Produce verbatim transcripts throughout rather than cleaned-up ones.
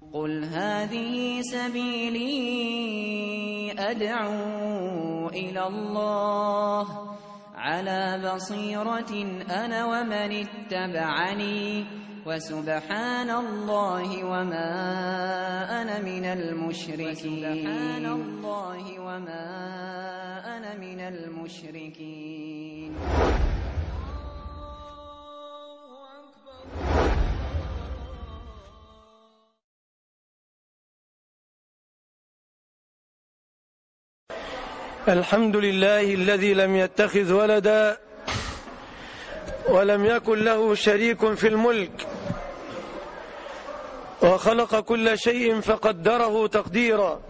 قل هذه سبيلي أدعو إلى الله على بصيرة أنا ومن اتبعني وسبحان الله وما أنا من المشركين سبحان الله وما أنا من المشركين. الحمد لله الذي لم يتخذ ولدا ولم يكن له شريك في الملك وخلق كل شيء فقدره تقديرا.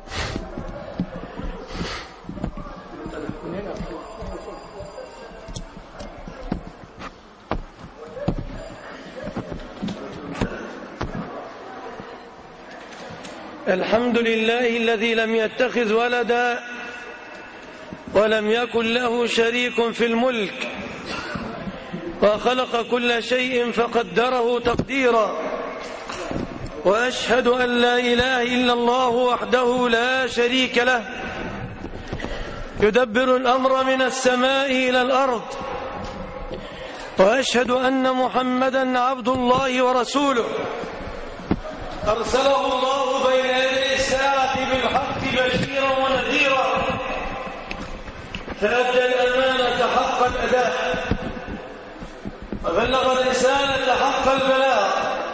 الحمد لله الذي لم يتخذ ولدا ولم يكن له شريك في الملك وخلق كل شيء فقدره تقديرا. وأشهد أن لا إله إلا الله وحده لا شريك له يدبر الأمر من السماء إلى الأرض. وأشهد أن محمدا عبد الله ورسوله أرسله الله بين يدي الساعة بالحق بشيرا ونذيرا فأدى الأمانة حق الأداء وبلغ الرسالة حق البلاغ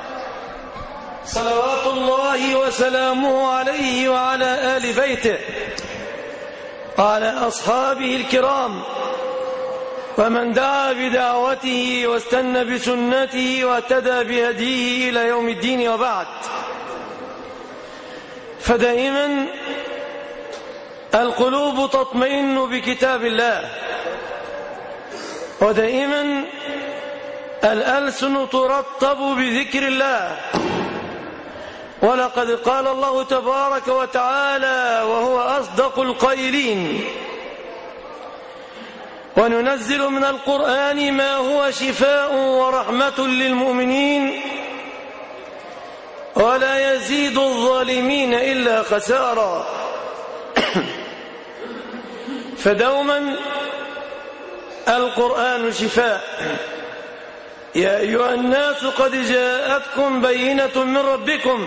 صلوات الله وسلامه عليه وعلى آل بيته وعلى أصحابه الكرام ومن دعا بدعوته واستنى بسنته واهتدى بهديه إلى يوم الدين. وبعد، فدائما القلوب تطمئن بكتاب الله ودائما الألسن ترطب بذكر الله. ولقد قال الله تبارك وتعالى وهو أصدق القائلين: وننزل من القرآن ما هو شفاء ورحمة للمؤمنين ولا يزيد الظالمين إلا خسارا. فدوما القرآن شفاء. يا أيها الناس قد جاءتكم بينة من ربكم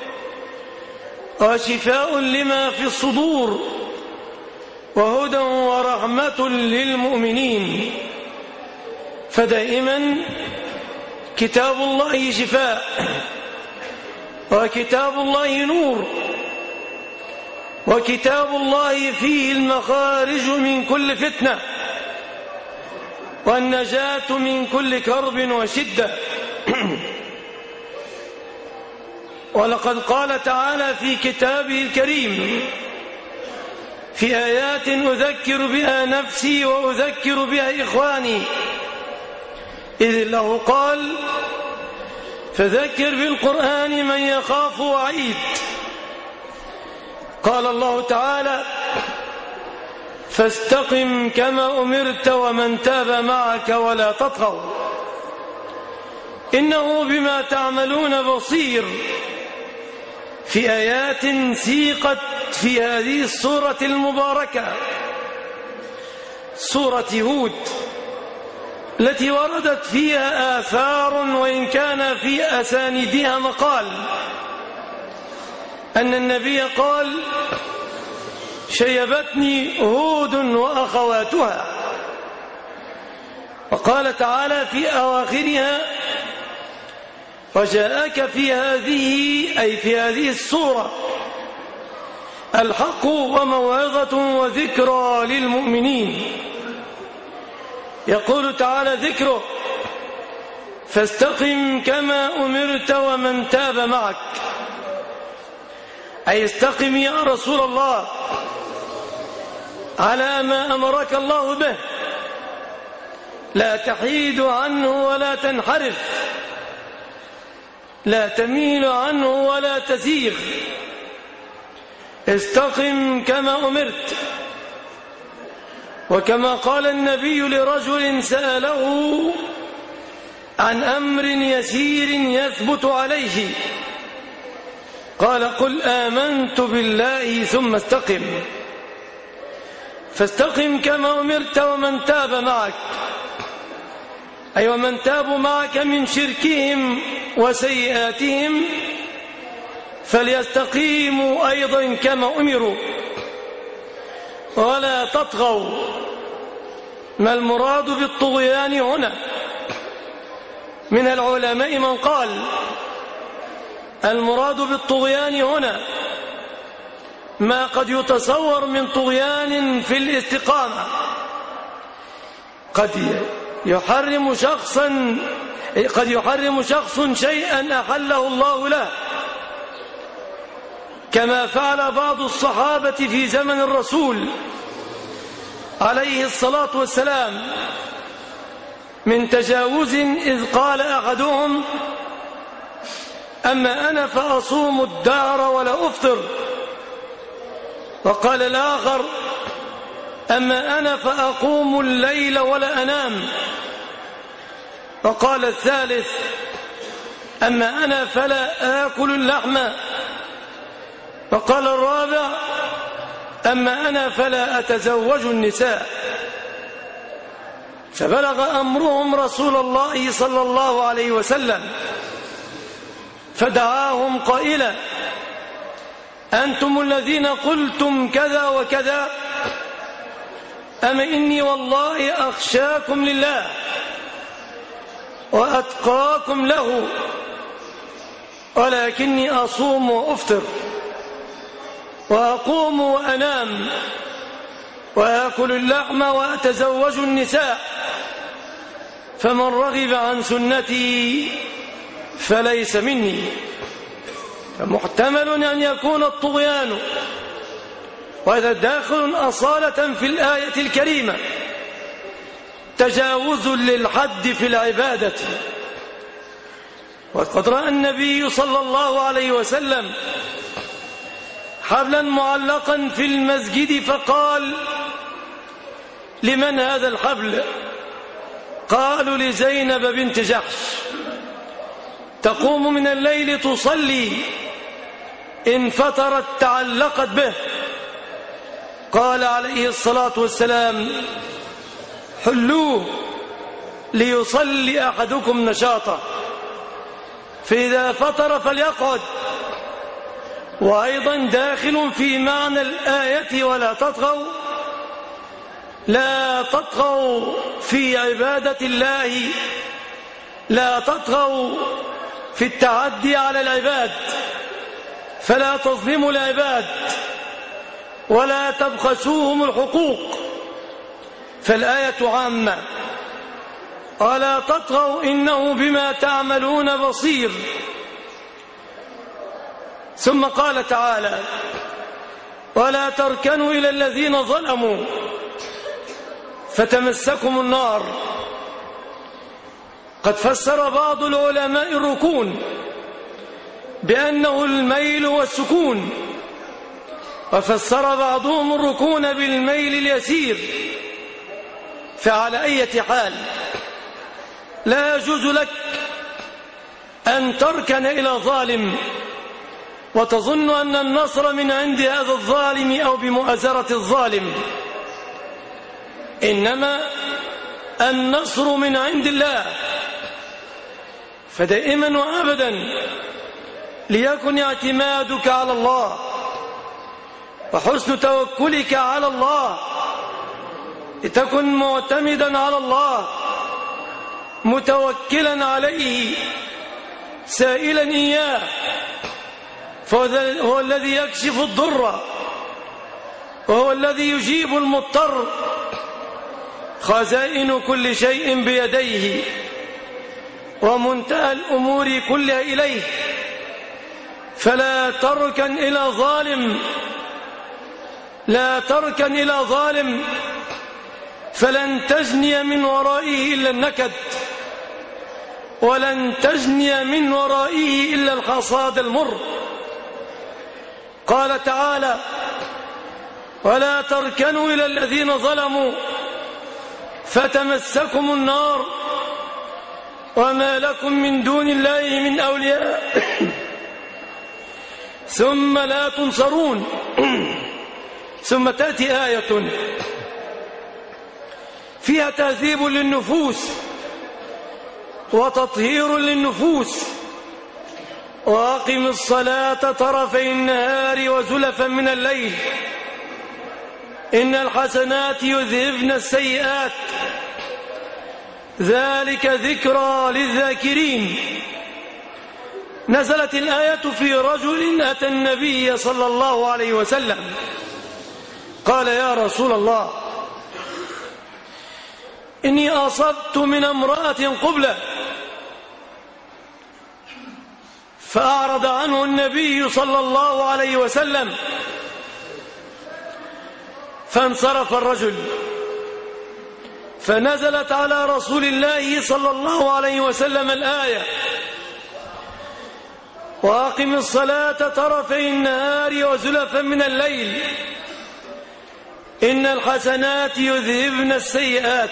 وشفاء لما في الصدور وهدى ورحمة للمؤمنين. فدائما كتاب الله شفاء وكتاب الله نور وكتاب الله فيه المخارج من كل فتنة والنجاة من كل كرب وشدة. ولقد قال تعالى في كتابه الكريم في آيات أذكر بها نفسي وأذكر بها إخواني، إذ له قال: فذكر بالقرآن من يخاف وعيد. قال الله تعالى: فاستقم كما أمرت ومن تاب معك ولا تطغوا إنه بما تعملون بصير. في آيات سيقت في هذه السورة المباركة، سورة هود، التي وردت فيها آثار وإن كان في أسانيدها مقال أن النبي قال: شيبتني هود وأخواتها. وقال تعالى في أواخرها: وجاءك في هذه أي في هذه السورة الحق وموعظة وذكرى للمؤمنين. يقول تعالى ذكره: فاستقم كما أمرت ومن تاب معك، أي استقم يا رسول الله على ما أمرك الله به، لا تحيد عنه ولا تنحرف، لا تميل عنه ولا تزيغ، استقم كما أمرت. وكما قال النبي لرجل سأله عن أمر يسير يثبت عليه: قال قل آمنت بالله ثم استقم، فاستقم كما أمرت ومن تاب معك، أي ومن تابوا معك من شركهم وسيئاتهم فليستقيموا أيضا كما أمروا ولا تطغوا. ما المراد بالطغيان هنا؟ من العلماء من قال المراد بالطغيان هنا ما قد يتصور من طغيان في الاستقامة، قد يحرم شخصا قد يحرم شخص شيئا أحله الله له، كما فعل بعض الصحابة في زمن الرسول عليه الصلاة والسلام من تجاوز، إذ قال أحدهم أما أنا فأصوم الدهر ولا أفطر، وقال الآخر أما أنا فأقوم الليل ولا أنام، وقال الثالث أما أنا فلا آكل اللحم، وقال الرابع أما أنا فلا أتزوج النساء. فبلغ أمرهم رسول الله صلى الله عليه وسلم فدعاهم قائلا أنتم الذين قلتم كذا وكذا، أما إني والله أخشاكم لله وأتقاكم له، ولكني أصوم وأفطر وأقوم وأنام وآكل اللحم وأتزوج النساء، فمن رغب عن سنتي فليس مني. فمحتمل أن يكون الطغيان وهذا داخل أصالة في الآية الكريمة تجاوز للحد في العبادة. وقد رأى النبي صلى الله عليه وسلم حبلا معلقا في المسجد فقال لمن هذا الحبل؟ قالوا لزينب بنت جحش، تقوم من الليل تصلي، إن فترت تعلقت به. قال عليه الصلاة والسلام حلوه ليصلي أحدكم نشاطه، فإذا فطر فليقعد. وأيضا داخل في معنى الآية ولا تطغوا، لا تطغوا في عبادة الله، لا تطغوا في التعدي على العباد، فلا تظلموا العباد ولا تبخسوهم الحقوق. فالآية عامة، ولا تطغوا إنه بما تعملون بصير. ثم قال تعالى ولا تركنوا إلى الذين ظلموا فتمسكم النار. قد فسر بعض العلماء الركون بأنه الميل والسكون، وفسر بعضهم الركون بالميل اليسير. فعلى أي حال لا يجوز لك أن تركن إلى ظالم وتظن أن النصر من عند هذا الظالم أو بمؤازرة الظالم، إنما النصر من عند الله. فدائما وأبدا ليكن اعتمادك على الله وحسن توكلك على الله، لتكن معتمدا على الله متوكلا عليه سائلا إياه، فهو الذي يكشف الضر وهو الذي يجيب المضطر. خزائن كل شيء بيديه ومنتهى الأمور كلها إليه، فلا تركن إلى ظالم، لا تركن إلى ظالم، فلن تجني من ورائه إلا النكد، ولن تجني من ورائه إلا الحصاد المر. قال تعالى ولا تركنوا إلى الذين ظلموا فتمسكم النار وما لكم من دون الله من أولياء ثم لا تنصرون. ثم تأتي آية فيها تهذيب للنفوس وتطهير للنفوس: وأقم الصلاة طرفي النهار وزلفا من الليل إن الحسنات يذهبن السيئات ذلك ذكرى للذاكرين. نزلت الآية في رجل أتى النبي صلى الله عليه وسلم قال: يا رسول الله، إني أصبت من امرأة قبلة. فأعرض عنه النبي صلى الله عليه وسلم، فانصرف الرجل، فنزلت على رسول الله صلى الله عليه وسلم الآية: وأقم الصلاة طرفي النهار وزلفا من الليل إن الحسنات يذهبن السيئات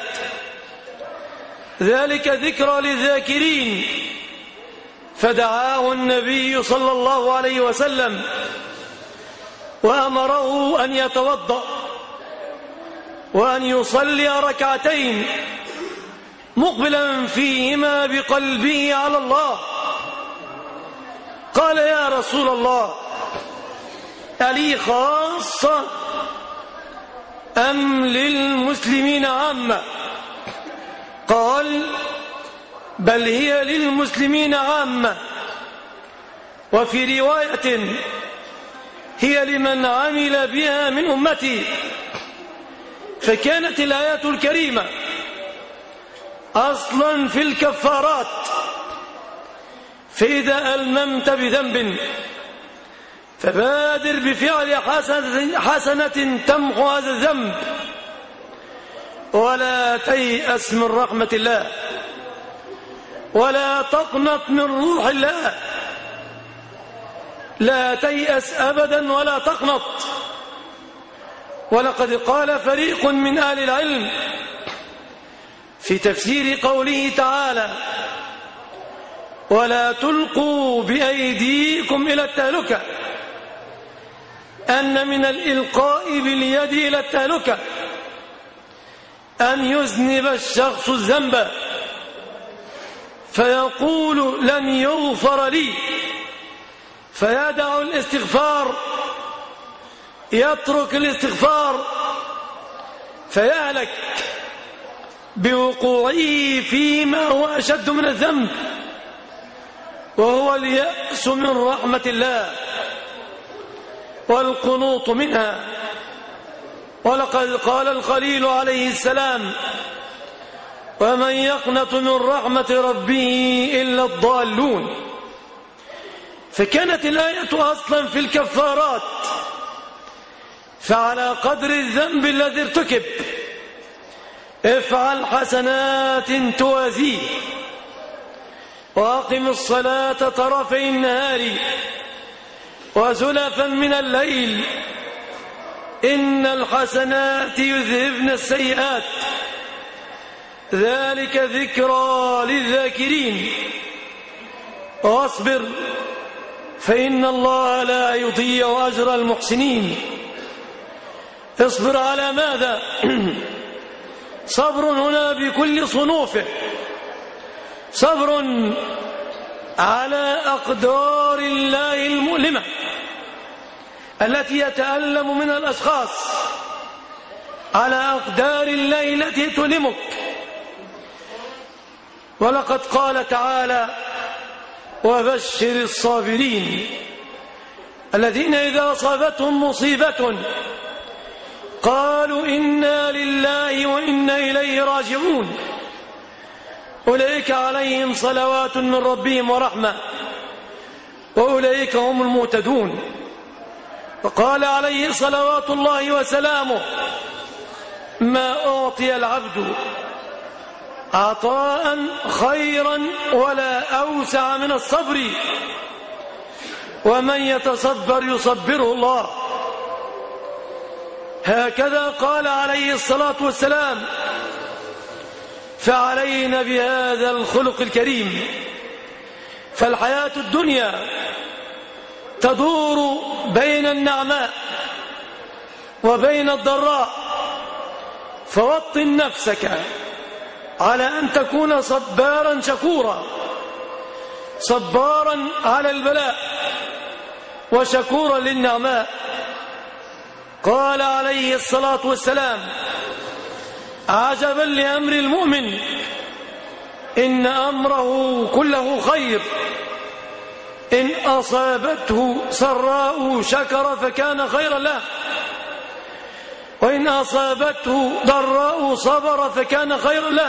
ذلك ذكرى للذاكرين. فدعاه النبي صلى الله عليه وسلم وأمره أن يتوضأ وأن يصلي ركعتين مقبلا فيهما بقلبه على الله. قال: يا رسول الله، ألي خاصة أم للمسلمين عامة؟ قال: بل هي للمسلمين عامة، وفي رواية: هي لمن عمل بها من أمتي. فكانت الآية الكريمة أصلا في الكفارات، فإذا ألممت بذنب فبادر بفعل حسنة, حسنة تمحو هذا الذنب، ولا تيأس من رحمة الله، ولا تقنط من روح الله. لا تيأس أبدا ولا تقنط. ولقد قال فريق من أهل العلم في تفسير قوله تعالى: ولا تلقوا بأيديكم إلى التهلكة، أن من الإلقاء باليد إلى التهلكة أن يذنب الشخص الذنب فيقول: لن يغفر لي، فيدع الاستغفار، يترك الاستغفار فيهلك بوقوعه فيما هو أشد من الذنب، وهو اليأس من رحمة الله والقنوط منها. ولقد قال الخليل عليه السلام: ومن يقنط من رحمة ربه إلا الضالون. فكانت الآية أصلا في الكفارات، فعلى قدر الذنب الذي ارتكب افعل حسنات توازيه. وأقم الصلاة طرفي النهار وزلفا من الليل إن الحسنات يذهبن السيئات ذلك ذكرى للذاكرين. واصبر فإن الله لا يضيع أجر المحسنين. اصبر على ماذا؟ صبر هنا بكل صنوفه، صبر على أقدار الله المؤلمة التي يتألم منها الأشخاص، على أقدار الله التي تؤلمك. ولقد قال تعالى: وبشر الصابرين الذين إذا أصابتهم مصيبة قالوا إنا لله وإنا إليه راجعون أولئك عليهم صلوات من ربهم ورحمة وأولئك هم المهتدون. وقال عليه صلوات الله وسلامه: ما أعطي العبد عطاء خيرا ولا أوسع من الصبر، ومن يتصبر يصبره الله. هكذا قال عليه الصلاة والسلام. فعلينا بهذا الخلق الكريم. فالحياة الدنيا تدور بين النعماء وبين الضراء، فوطن نفسك على أن تكون صبارا شكورا، صبارا على البلاء وشكورا للنعماء. قال عليه الصلاة والسلام: عجبا لأمر المؤمن إن أمره كله خير، إن أصابته سراء شكر فكان خيرا له، وإن أصابته ضراء صبر فكان خيرا له،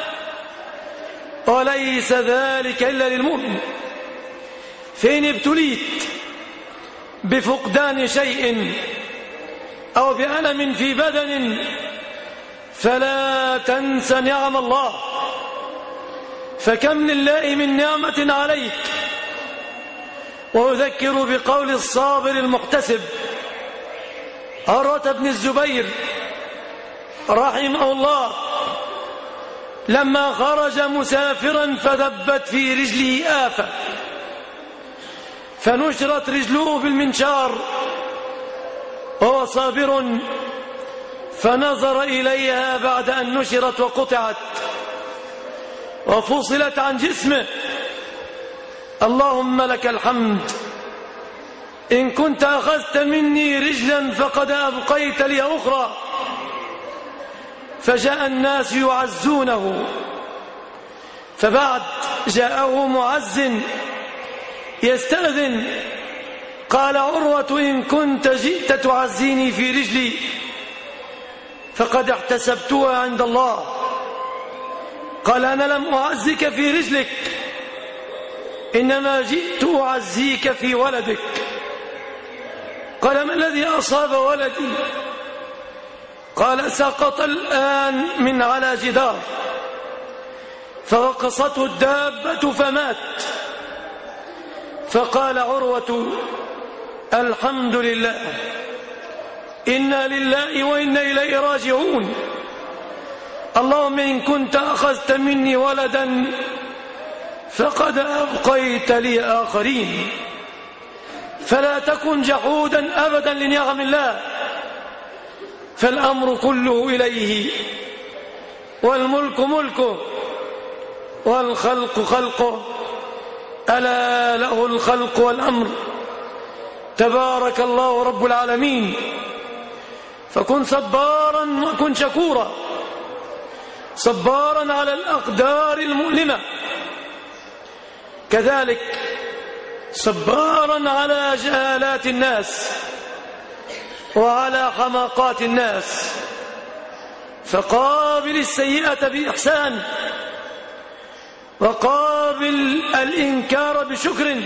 وليس ذلك إلا للمؤمن. فإن ابتليت بفقدان شيء أو بألم في بدن فلا تنس نعم الله، فكم لله من نعمة عليك. وأذكر بقول الصابر المحتسب عروة بن الزبير رحمه الله لما خرج مسافرا فدبت في رجله آفة، فنشرت رجله بالمنشار وهو صابر، فنظر إليها بعد أن نشرت وقطعت وفصلت عن جسمه: اللهم لك الحمد، إن كنت أخذت مني رجلا فقد أبقيت لي أخرى. فجاء الناس يعزونه، فبعد جاءه معز يستأذن، قال عروة: إن كنت جئت تعزيني في رجلي فقد احتسبتها عند الله. قال: أنا لم أعزك في رجلك، إنما جئت أعزيك في ولدك. قال: ما الذي أصاب ولدي؟ قال: سقط الآن من على جدار فوقصته الدابة فمات. فقال عروة: الحمد لله، إنا لله وإنا إليه راجعون. اللهم إن كنت أخذت مني ولدا فقد أبقيت لي آخرين. فلا تكن جحودا أبدا لنعم الله، فالأمر كله إليه، والملك ملكه، والخلق خلقه، ألا له الخلق والأمر، تبارك الله رب العالمين. فكن صبارا وكن شكورا، صبارا على الأقدار المؤلمة، كذلك صبارا على جهالات الناس وعلى حماقات الناس. فقابل السيئة بإحسان، وقابل الإنكار بشكر،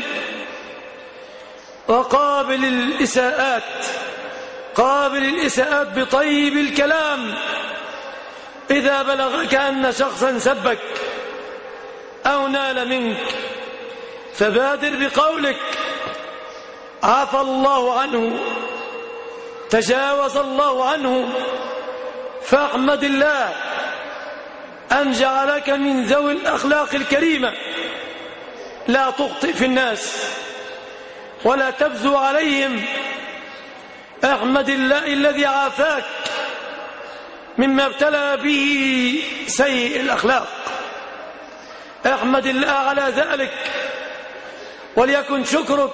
وقابل الإساءات قابل الإساءات بطيب الكلام. إذا بلغك أن شخصا سبك أو نال منك فبادر بقولك: عفى الله عنه، تجاوز الله عنه. فاحمد الله أن جعلك من ذوي الأخلاق الكريمة، لا تخطئ في الناس ولا تبذو عليهم. احمد الله الذي عافاك مما ابتلى به سيء الأخلاق، احمد الله على ذلك، وليكن شكرك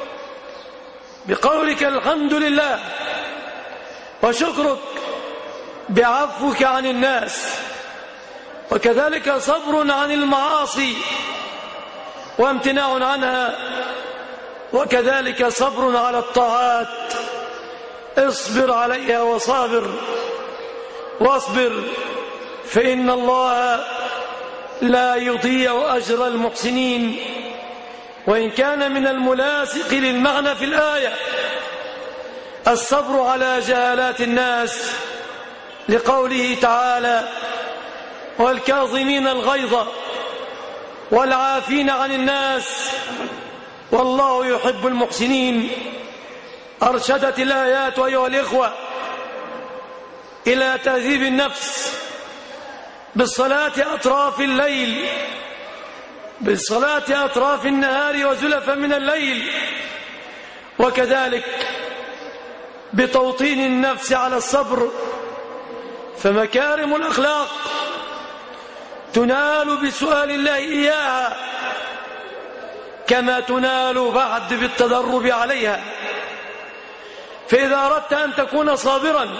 بقولك الحمد لله، وشكرك بعفوك عن الناس، وكذلك صبر عن المعاصي وامتناع عنها، وكذلك صبر على الطاعات. اصبر عليها وصابر، واصبر، فإن الله لا يضيع أجر المحسنين. وإن كان من الملاصق للمعنى في الآية الصبر على جهالات الناس، لقوله تعالى: والكاظمين الغيظ والعافين عن الناس والله يحب المحسنين. أرشدت الآيات أيها الإخوة إلى تهذيب النفس بالصلاة أطراف الليل، بالصلاة أطراف النهار وزلفا من الليل، وكذلك بتوطين النفس على الصبر، فمكارم الأخلاق تنال بسؤال الله إياها كما تنال بعد بالتدرب عليها. فإذا أردت أن تكون صابرا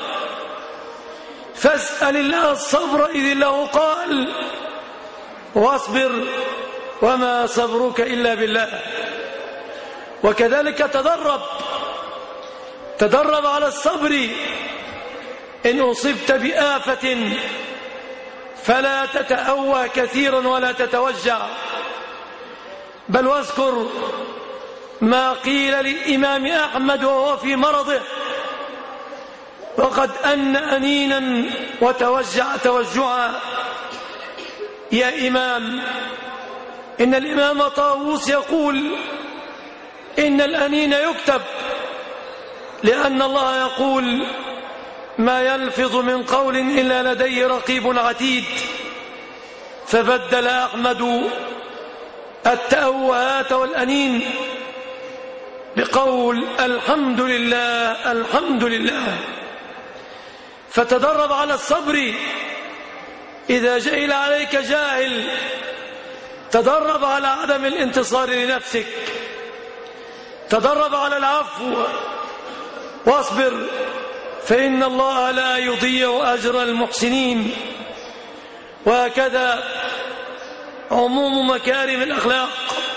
فاسأل الله الصبر، إذ الله قال واصبر وما صبرك إلا بالله. وكذلك تدرب تدرب على الصبر. إن أصبت بآفة فلا تتأوه كثيرا ولا تتوجع، بل واذكر ما قيل للإمام أحمد وهو في مرضه وقد أن أنينا وتوجع توجعا: يا إمام، إن الإمام طاووس يقول إن الأنين يكتب، لأن الله يقول ما يلفظ من قول إلا لديه رقيب عتيد. فبدل أحمد التأوهات والأنين بقول الحمد لله الحمد لله. فتدرب على الصبر. إذا جهل عليك جاهل تدرب على عدم الانتصار لنفسك، تدرب على العفو واصبر، فإن الله لا يضيع أجر المحسنين. وهكذا عموم مكارم الأخلاق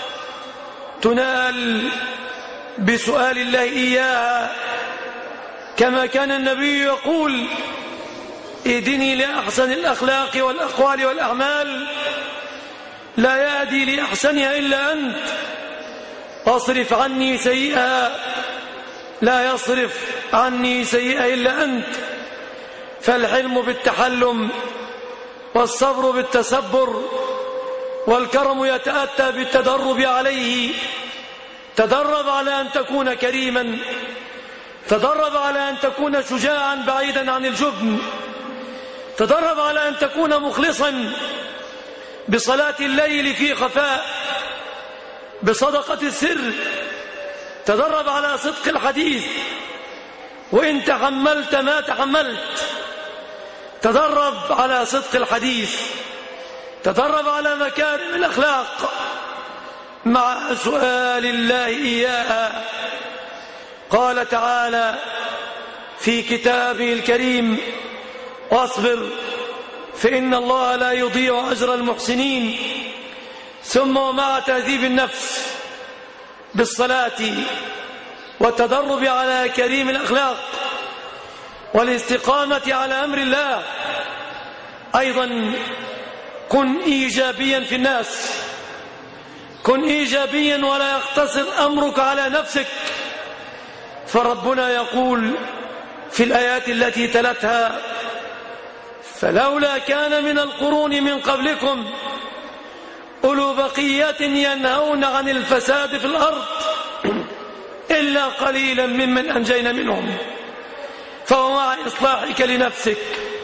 تنال بسؤال الله إياها، كما كان النبي يقول: اهدني لأحسن الأخلاق والأقوال والأعمال، لا يهدي لأحسنها إلا أنت، واصرف عني سيئها، لا يصرف عني سيئة إلا أنت. فالحلم بالتحلم، والصبر بالتصبر، والكرم يتأتى بالتدرب عليه. تدرب على أن تكون كريما، تدرب على أن تكون شجاعا بعيدا عن الجبن، تدرب على أن تكون مخلصا بصلاة الليل في خفاء، بصدقة السر، تدرب على صدق الحديث وإن تحملت ما تحملت، تدرب على صدق الحديث، تدرب على مكارم الأخلاق مع سؤال الله إياها. قال تعالى في كتابه الكريم: واصبر فإن الله لا يضيع أجر المحسنين. ثم ومع تهذيب النفس بالصلاة والتدرب على كريم الأخلاق والاستقامة على أمر الله، أيضا كن إيجابيا في الناس، كن إيجابيا ولا يقتصر أمرك على نفسك. فربنا يقول في الآيات التي تلتها: فلولا كان من القرون من قبلكم أولو بقية ينهون عن الفساد في الأرض إلا قليلا ممن أنجينا منهم. فهو مع إصلاحك لنفسك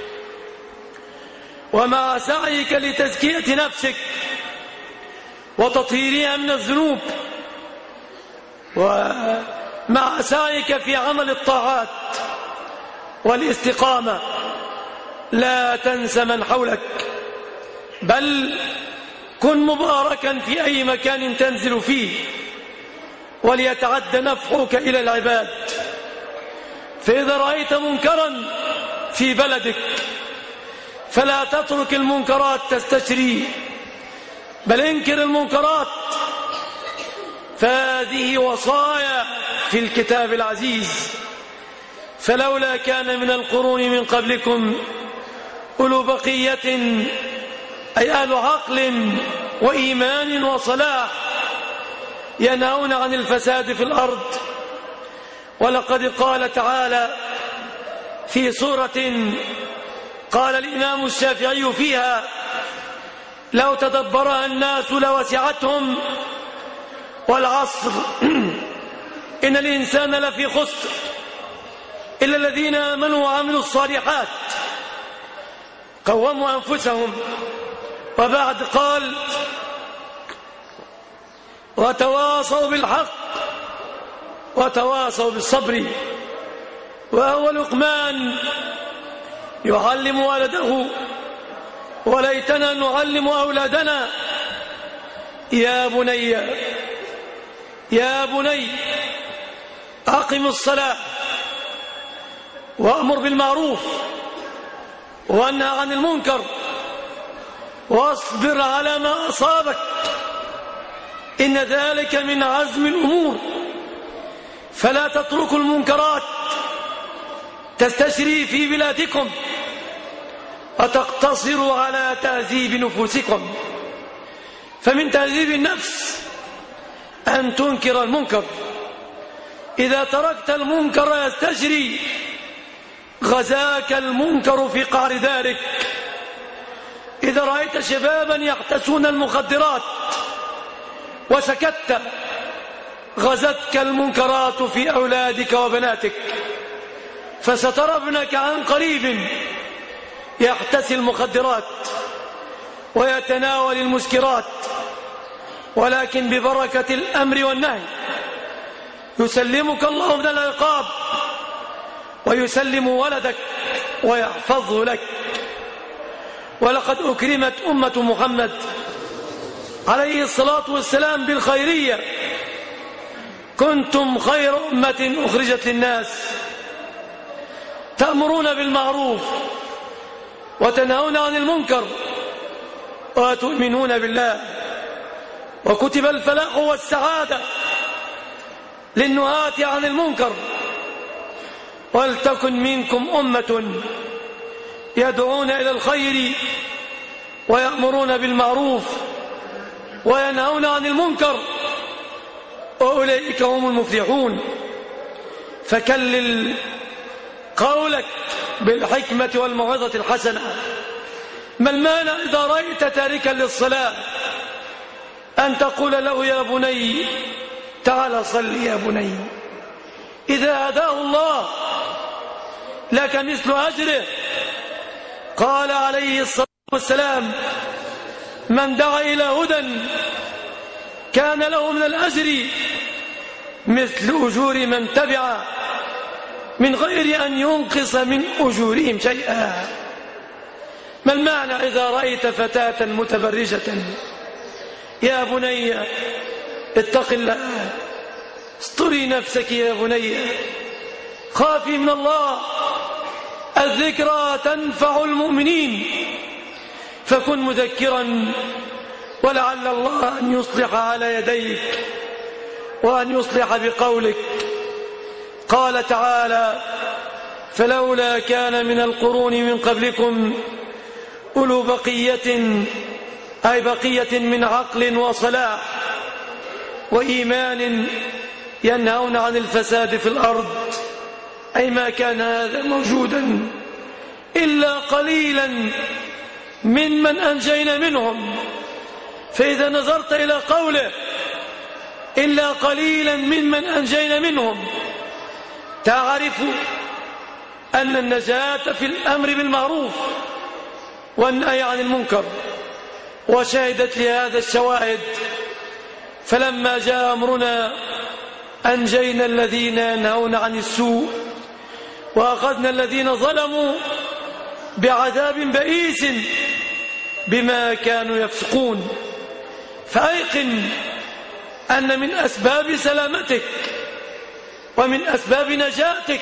ومع سعيك لتزكية نفسك وتطهيرها من الذنوب، ومع سعيك في عمل الطاعات والاستقامة، لا تنس من حولك، بل كن مباركا في أي مكان تنزل فيه، وليتعد نفعك إلى العباد. فإذا رأيت منكرا في بلدك فلا تترك المنكرات تستشري، بل انكر المنكرات، فهذه وصايا في الكتاب العزيز. فلولا كان من القرون من قبلكم أولو بقية، أي أهل عقل وإيمان وصلاح، ينهون عن الفساد في الأرض. ولقد قال تعالى في سورة قال الإمام الشافعي فيها: لو تدبرها الناس لوسعتهم، والعصر إن الإنسان لفي خسر إلا الذين آمنوا وعملوا الصالحات قوموا أنفسهم. وبعد قال: وتواصوا بالحق وتواصوا بالصبر. وهو لقمان يعلم ولده، وليتنا نعلم أولادنا: يا بني يا بني أقم الصلاة وأمر بالمعروف وانهى عن المنكر واصبر على ما أصابك إن ذلك من عزم الأمور. فلا تتركوا المنكرات تستشري في بلادكم وتقتصروا على تهذيب نفوسكم، فمن تهذيب النفس أن تنكر المنكر. إذا تركت المنكر يستجري غزاك المنكر في قعر دارك. إذا رأيت شبابا يحتسون المخدرات وسكت غزتك المنكرات في أولادك وبناتك، فسترى ابنك عن قريب يحتسي المخدرات ويتناول المسكرات، ولكن ببركة الأمر والنهي يسلمك الله من العقاب ويسلم ولدك ويحفظه لك. ولقد أكرمت أمة محمد عليه الصلاة والسلام بالخيرية: كنتم خير أمة أخرجت للناس تأمرون بالمعروف وتنهون عن المنكر وتؤمنون بالله. وكتب الفلاح والسعادة للنهاة عن المنكر. ولتكن منكم أمة يدعون إلى الخير ويأمرون بالمعروف وينهون عن المنكر، وأولئك هم المفلحون. فكلل قولك بالحكمة والموعظة الحسنة. ما المانع إذا رأيت تاركا للصلاة أن تقول له: يا بني تعال صل يا بني. إذا هداه الله لك مثل أجره. قال عليه الصلاة والسلام: من دعا إلى هدى كان له من الأجر مثل أجور من تبع من غير أن ينقص من أجورهم شيئا. ما المعنى إذا رأيت فتاة متبرجة: يا بني اتق الله، استري نفسك يا بني، خافي من الله، الذكرى تنفع المؤمنين. فكن مذكرا، ولعل الله أن يصلح على يديك وأن يصلح بقولك. قال تعالى: فلولا كان من القرون من قبلكم أولو بقية، أي بقية من عقل وصلاح وإيمان ينهون عن الفساد في الأرض، أي ما كان هذا موجودا إلا قليلا ممن أنجينا منهم. فإذا نظرت إلى قوله إلا قليلا ممن أنجينا منهم تعرف أن النجاة في الأمر بالمعروف والنهي عن المنكر. وشهدت لهذا الشواهد: فلما جاء أمرنا أنجينا الذين ينهون عن السوء وأخذنا الذين ظلموا بعذاب بئيس بما كانوا يفسقون. فأيقن أن من أسباب سلامتك ومن أسباب نجاتك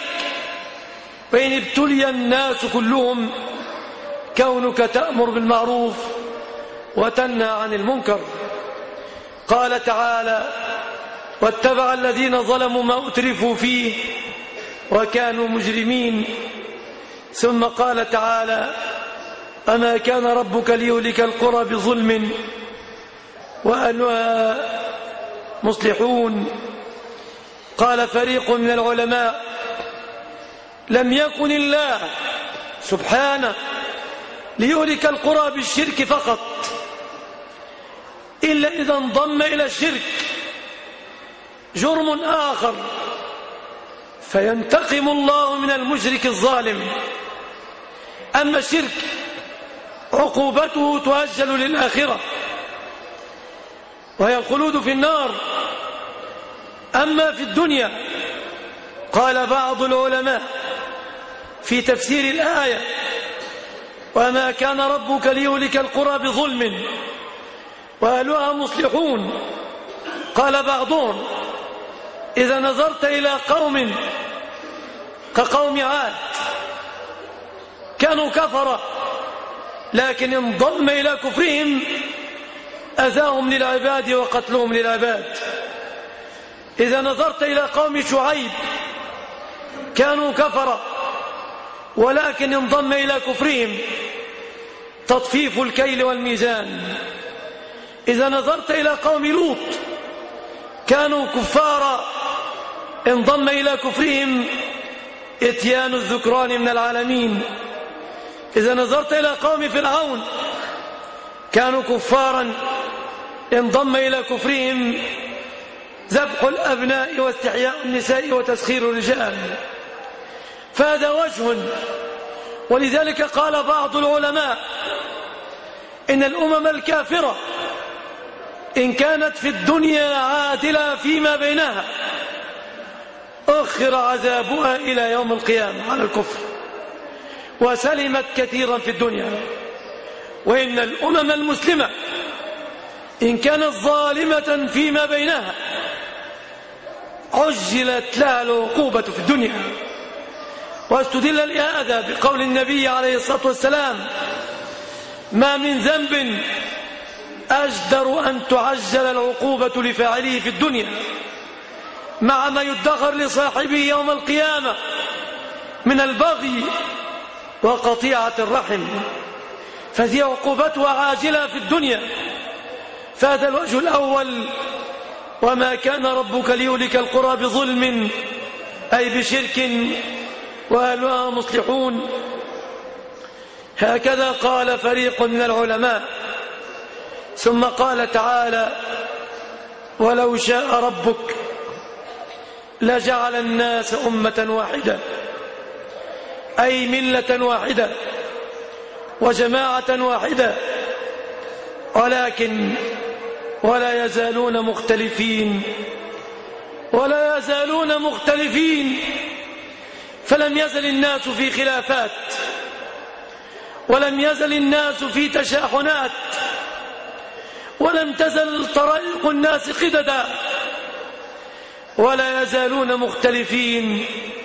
وإن ابتلي الناس كلهم كونك تأمر بالمعروف وتنهى عن المنكر. قال تعالى: واتبع الذين ظلموا ما أترفوا فيه وكانوا مجرمين. ثم قال تعالى: أما كان ربك ليهلك القرى بظلم وأهلها مصلحون. قال فريق من العلماء: لم يكن الله سبحانه ليهلك القرى بالشرك فقط، إلا إذا انضم إلى الشرك جرم آخر فينتقم الله من المشرك الظالم. أما الشرك عقوبته تؤجل للآخرة وهي الخلود في النار. أما في الدنيا قال بعض العلماء في تفسير الآية: وما كان ربك ليهلك القرى بظلم وأهلها مصلحون. قال بعضهم: إذا نظرت إلى قوم كقوم عاد كانوا كفرة لكن انضم إلى كفرهم أذاهم للعباد وقتلهم للعباد. إذا نظرت إلى قوم شعيب كانوا كفرة ولكن انضم إلى كفرهم تطفيف الكيل والميزان. إذا نظرت إلى قوم لوط كانوا كفارا انضم إلى كفرهم إتيان الذكران من العالمين. إذا نظرت إلى قوم فرعون كانوا كفارا انضم إلى كفرهم ذبح الأبناء واستحياء النساء وتسخير الرجال. فهذا وجه. ولذلك قال بعض العلماء إن الأمم الكافرة إن كانت في الدنيا عادلة فيما بينها أخر عذابها إلى يوم القيامة على الكفر وسلمت كثيرا في الدنيا. وإن الأمم المسلمة إن كانت ظالمة فيما بينها عجلت لها العقوبة في الدنيا. واستدل لهذا بقول النبي عليه الصلاة والسلام: ما من ذنب أجدر أن تعجل العقوبة لفاعله في الدنيا مع ما يدخر لصاحبه يوم القيامة من البغي وقطيعة الرحم، فهي عقوبتها عاجلة في الدنيا. فهذا الوجه الأول: وما كان ربك ليهلك القرى بظلم أي بشرك وأهلها مصلحون. هكذا قال فريق من العلماء. ثم قال تعالى: ولو شاء ربك لجعل الناس أمة واحدة أي ملة واحدة وجماعة واحدة ولكن ولا يزالون مختلفين ولا يزالون مختلفين. فلم يزل الناس في خلافات ولم يزل الناس في تشاحنات ولم تزل طرائق الناس قددا ولا يزالون مختلفين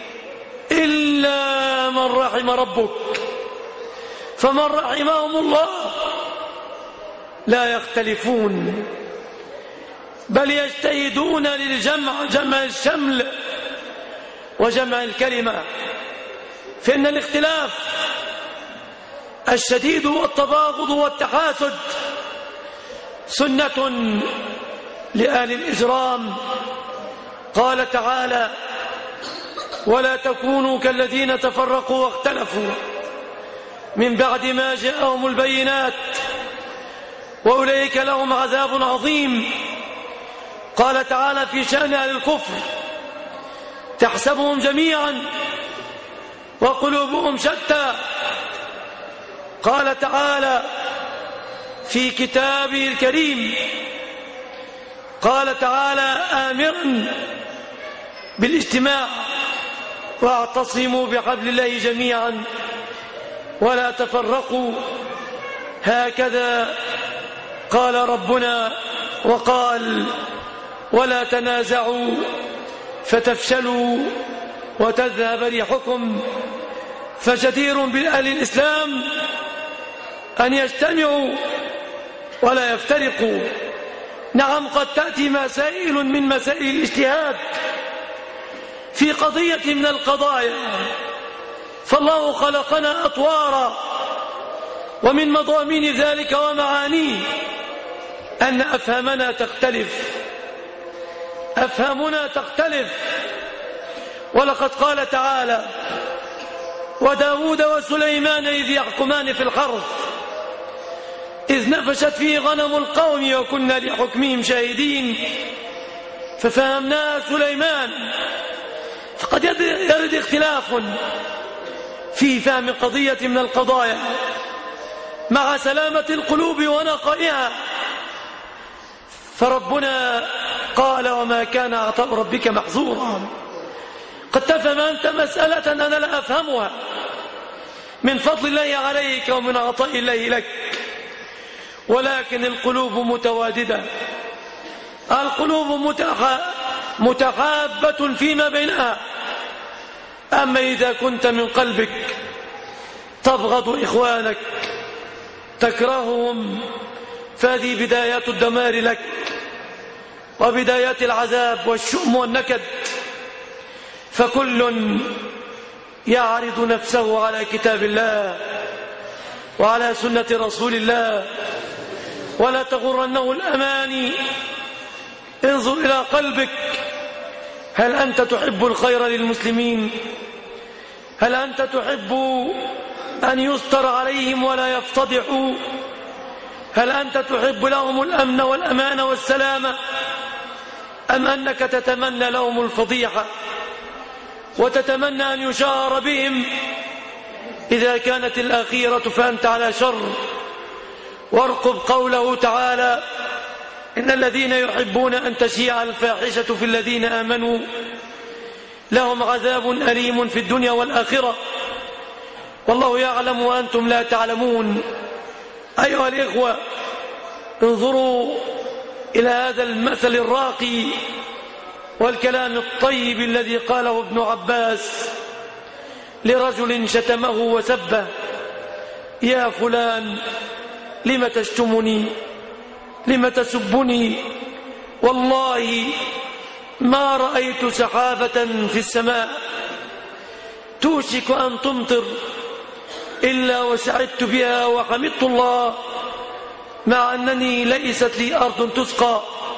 إلا من رحم ربك. فمن رحمهم الله لا يختلفون بل يجتهدون للجمع جمع الشمل وجمع الكلمة. فإن الاختلاف الشديد والتباغض والتحاسد سنة لأهل الإجرام. قال تعالى: ولا تكونوا كالذين تفرقوا واختلفوا من بعد ما جاءهم البينات وأولئك لهم عذاب عظيم. قال تعالى في شأن أهل الكفر: تحسبهم جميعا وقلوبهم شتى. قال تعالى في كتابه الكريم: قال تعالى آمرا بالاجتماع واعتصموا بحبل الله جميعا ولا تفرقوا. هكذا قال ربنا وقال: ولا تنازعوا فتفشلوا وتذهب ريحكم. فجدير بأهل الإسلام أن يجتمعوا ولا يفترقوا. نعم، قد تأتي مسائل من مسائل الاجتهاد في قضية من القضايا، فالله خلقنا أطوارا، ومن مضامين ذلك ومعانيه أن أفهامنا تختلف أفهامنا تختلف. ولقد قال تعالى: وداود وسليمان إذ يحكمان في الحرث إذ نفشت فيه غنم القوم وكنا لحكمهم شاهدين. ففهمناها سليمان. فقد يرد اختلاف في فهم قضية من القضايا مع سلامة القلوب ونقائها. فربنا قال: وما كان عطاء ربك محظورا. قد تفهم أنت مسألة أنا لا أفهمها من فضل الله عليك ومن عطاء الله لك، ولكن القلوب متواددة، القلوب متحابة فيما بينها. أما إذا كنت من قلبك تبغض إخوانك تكرههم فهذه بدايات الدمار لك وبدايات العذاب والشؤم والنكد. فكل يعرض نفسه على كتاب الله وعلى سنة رسول الله، ولا تغرنه الأماني. انظر إلى قلبك، هل أنت تحب الخير للمسلمين؟ هل أنت تحب أن يستر عليهم ولا يفتضحوا؟ هل أنت تحب لهم الأمن والأمان والسلامة، أم أنك تتمنى لهم الفضيحة وتتمنى أن يشار بهم؟ إذا كانت الأخيرة فأنت على شر. وارقب قوله تعالى: إن الذين يحبون أن تشيع الفاحشة في الذين آمنوا لهم عذاب أليم في الدنيا والآخرة والله يعلم وأنتم لا تعلمون. أيها الإخوة، انظروا إلى هذا المثل الراقي والكلام الطيب الذي قاله ابن عباس لرجل شتمه وسبه: يا فلان لم تشتمني؟ لم تسبني؟ والله ما رأيت سحابة في السماء توشك أن تمطر إلا وسعدت بها وحمدت الله، مع أنني ليست لي أرض تسقى،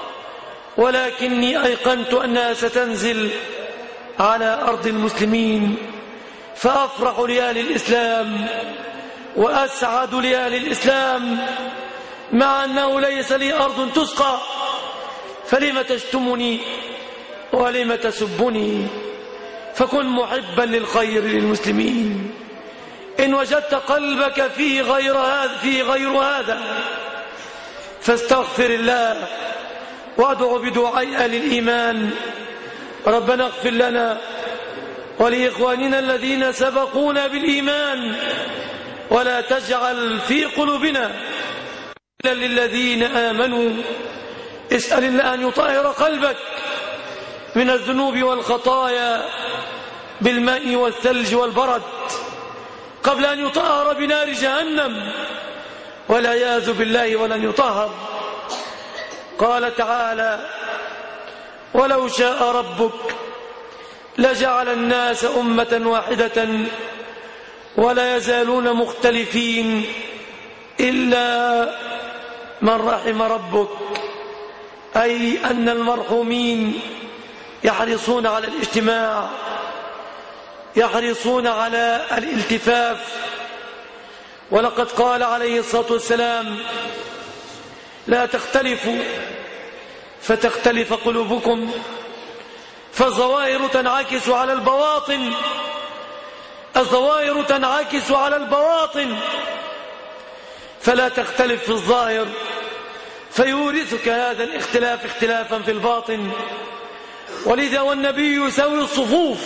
ولكني أيقنت أنها ستنزل على أرض المسلمين، فأفرح لأهل الإسلام وأسعد لأهل الإسلام مع أنه ليس لي أرض تسقى. فلم تشتمني ولم تسبني؟ فكن محبا للخير للمسلمين. إن وجدت قلبك فيه غير هذا, فيه غير هذا فاستغفر الله وادع بدعاء أهل الإيمان: ربنا اغفر لنا ولإخواننا الذين سبقونا بالإيمان ولا تجعل في قلوبنا إلا للذين آمنوا. اسأل الله أن يطهر قلبك من الذنوب والخطايا بالماء والثلج والبرد قبل أن يطهر بنار جهنم والعياذ بالله ولن يطهر. قال تعالى: ولو شاء ربك لجعل الناس أمة واحدة ولا يزالون مختلفين إلا من رحم ربك، أي أن المرحومين يحرصون على الاجتماع، يحرصون على الالتفاف. ولقد قال عليه الصلاة والسلام: لا تختلفوا فتختلف قلوبكم، فالظواهر تنعكس على البواطن، الظواهر تنعكس على البواطن، فلا تختلف في الظاهر فيورثك هذا الاختلاف اختلافا في الباطن. ولذا والنبي يسوي الصفوف،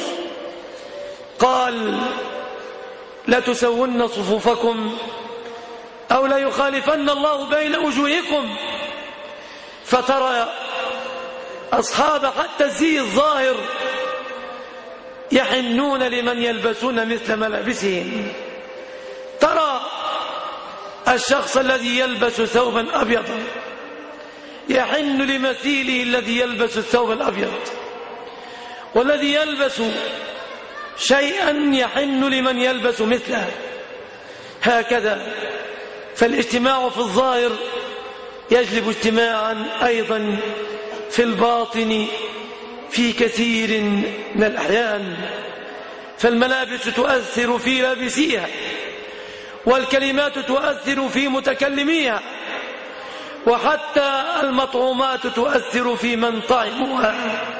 قال: لا تسون صفوفكم أو لا يخالفن الله بين وجوهكم. فترى أصحاب حتى الزي الظاهر يحنون لمن يلبسون مثل ملابسهم. ترى الشخص الذي يلبس ثوبا أبيضا يحن لمثيله الذي يلبس الثوب الأبيض، والذي يلبس شيئا يحن لمن يلبس مثله. هكذا فالاجتماع في الظاهر يجلب اجتماعا أيضا في الباطن في كثير من الأحيان. فالملابس تؤثر في لابسيها، والكلمات تؤثر في متكلميها، وحتى المطعومات تؤثر في من طعمها.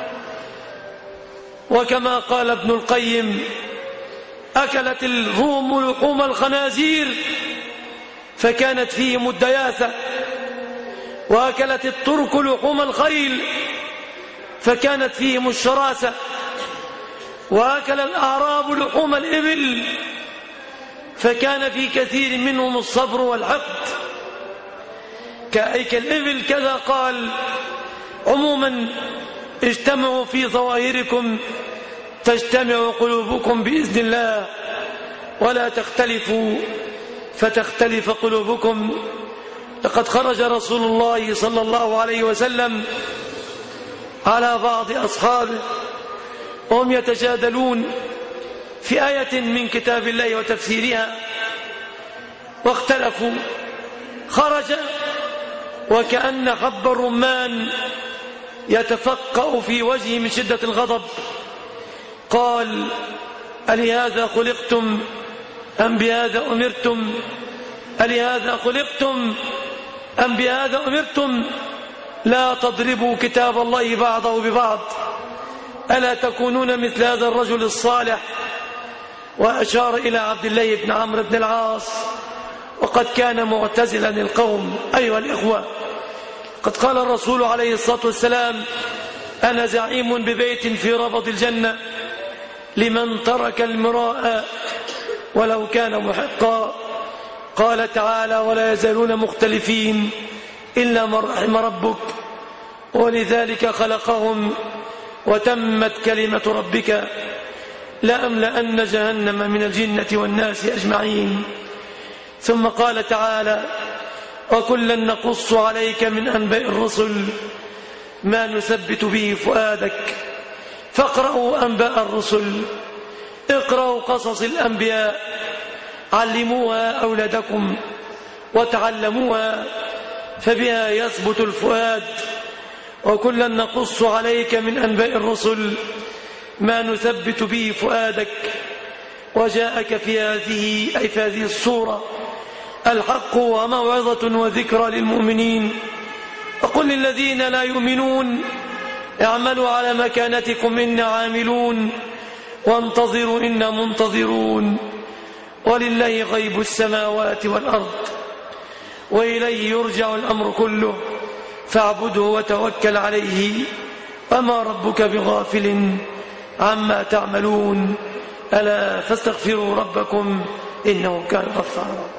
وكما قال ابن القيم: أكلت الروم لحوم الخنازير فكانت فيهم الدياثة، وأكلت الترك لحوم الخيل فكانت فيهم الشراسة. وأكل الأعراب لحوم الإبل، فكان في كثير منهم الصبر والحقد كالإبل. كذا قال: عموما اجتمعوا في ظواهركم تجتمع قلوبكم بإذن الله، ولا تختلفوا فتختلف قلوبكم. لقد خرج رسول الله صلى الله عليه وسلم على بعض أصحابه وهم يتجادلون في آية من كتاب الله وتفسيرها، واختلفوا. خرج وكأن حب الرمان يتفقأ في وجهه من شدة الغضب، قال: ألهذا خلقتم أم بهذا أمرتم؟ ألهذا خلقتم أم بهذا أمرتم؟ لا تضربوا كتاب الله بعضه ببعض، ألا تكونون مثل هذا الرجل الصالح؟ وأشار إلى عبد الله بن عمرو بن العاص، وقد كان معتزلا القوم. أيها الإخوة، قد قال الرسول عليه الصلاة والسلام: أنا زعيم ببيت في ربض الجنة لمن ترك المراء ولو كان محقا. قال تعالى: ولا يزالون مختلفين إلا من رحم ربك ولذلك خلقهم وتمت كلمة ربك لأملأن جهنم من الجنة والناس أجمعين. ثم قال تعالى: وكلا نقص عليك من أنباء الرسل ما نثبت به فؤادك فاقرأوا أنباء الرسل، اقرأوا قصص الأنبياء، علموها أولادكم وتعلموها فبها يثبت الفؤاد. وكلا نقص عليك من أنباء الرسل ما نثبت به فؤادك، وجاءك في هذه أي في هذه الصورة الحق وموعظة وذكرى للمؤمنين. وقل للذين لا يؤمنون اعملوا على مكانتكم إنا عاملون وانتظروا إنا منتظرون، ولله غيب السماوات والأرض وإليه يرجع الأمر كله فاعبده وتوكل عليه وما ربك بغافل عما تعملون. ألا فاستغفروا ربكم إنه كان غفارا.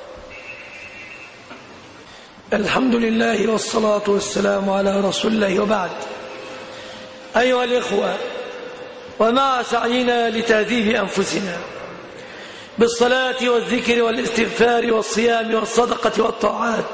الحمد لله والصلاة والسلام على رسول الله، وبعد. أيها الإخوة، ومع سعينا لتهذيب أنفسنا بالصلاة والذكر والاستغفار والصيام والصدقة والطاعات،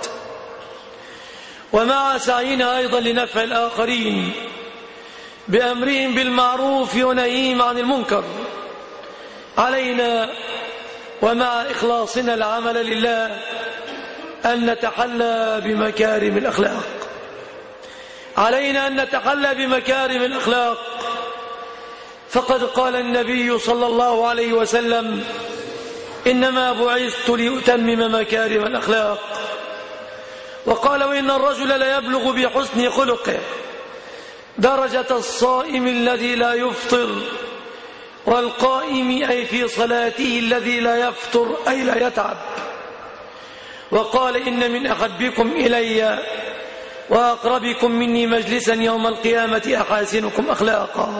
ومع سعينا أيضا لنفع الآخرين بأمرهم بالمعروف ونهيهم عن المنكر، علينا ومع إخلاصنا العمل لله أن نتحلى بمكارم الأخلاق. علينا أن نتحلى بمكارم الأخلاق، فقد قال النبي صلى الله عليه وسلم: إنما بعثت لأتمم مكارم الأخلاق. وقال: وإن الرجل ليبلغ بحسن خلقه درجة الصائم الذي لا يفطر، والقائم أي في صلاته الذي لا يفطر أي لا يتعب. وقال: إن من أحبكم إلي وأقربكم مني مجلسا يوم القيامة أحاسنكم أخلاقا.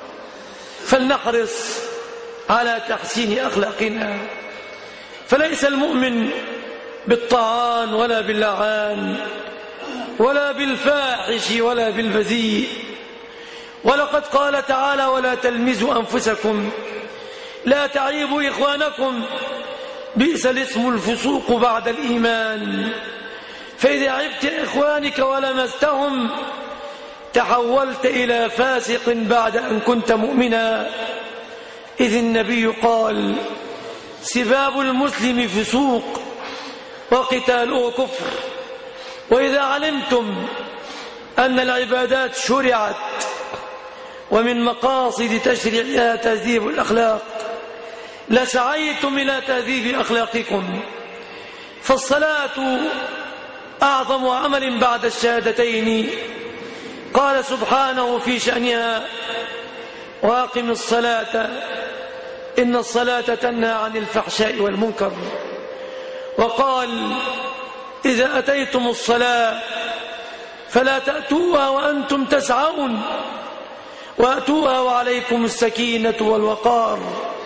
فلنحرص على تحسين أخلاقنا، فليس المؤمن بالطعان ولا باللعان ولا بالفاحش ولا بالبذيء. ولقد قال تعالى: ولا تلمزوا أنفسكم لا تعيبوا إخوانكم بئس الاسم الفسوق بعد الإيمان. فإذا عبت إخوانك ولمستهم تحولت إلى فاسق بعد أن كنت مؤمنا. إذ النبي قال: سباب المسلم فسوق وقتاله كفر. وإذا علمتم أن العبادات شرعت ومن مقاصد تشريعها تهذيب الأخلاق لسعيتم إلى تهذيب أخلاقكم. فالصلاة أعظم عمل بعد الشهادتين. قال سبحانه في شأنها: وأقم الصلاة إن الصلاة تنهى عن الفحشاء والمنكر. وقال: إذا أتيتم الصلاة فلا تأتوها وأنتم تسعون. وأتوها وعليكم السكينة والوقار.